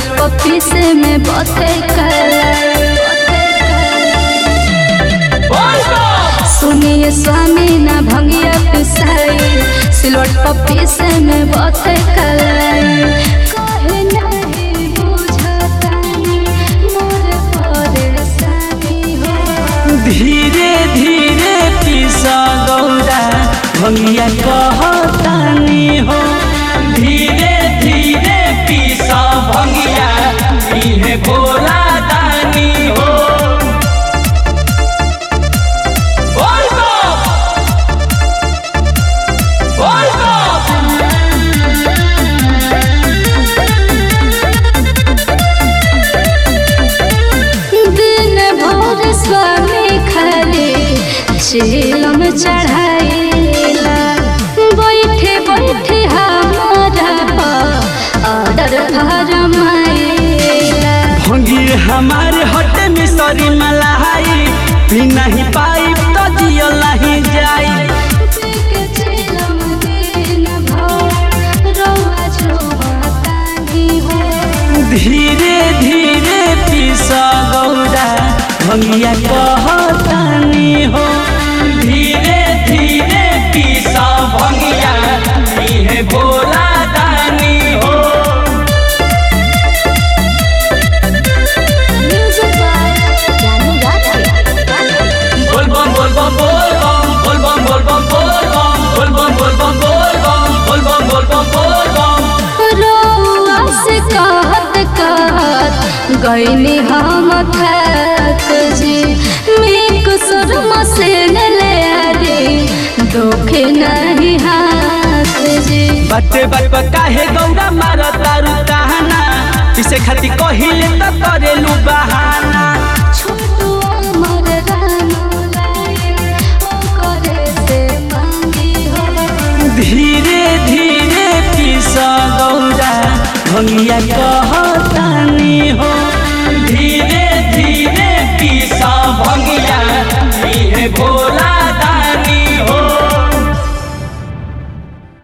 सिलवट पप्पी से में बथे सुनिए स्वामी ना भंगिया पिसाई सिलवट पप्पी से में बथे धीरे धीरे पीसा गौरा भंगिया कहतानी हो धीरे धीरे पीसा भंगिया इहे भोला दानी हो दिन भर स्वामी खाली चिलम चढ़ाइला बैठे बैठे हमारा ऑर्डर फरमाइला भंगी हमारे हट में सरी मलाई पी नहीं पाई तो जियो नहीं जाई धीरे धीरे पीसा गौरा भंगिया कहतानी हो धीरे धीरे पीसा भंगिया इहे भोला दानी हो बोल बम बोल बम बोल बम बोल बम बोल बम बोल बम बोल बम बोल बम बोल बम बोल बम रोआ से कहत गईनी हम थक जी मीक सुरमा से ले आरी दोखे नहीं हाथ जी बाते बात काहे गौरा मारा तारू ताना इसे खाती कहिले तो करेलू बहाना छोटू अमर रानू लाए ओ करे से मांगी हो धीरे धीरे पीसा गौरा भंगिया कह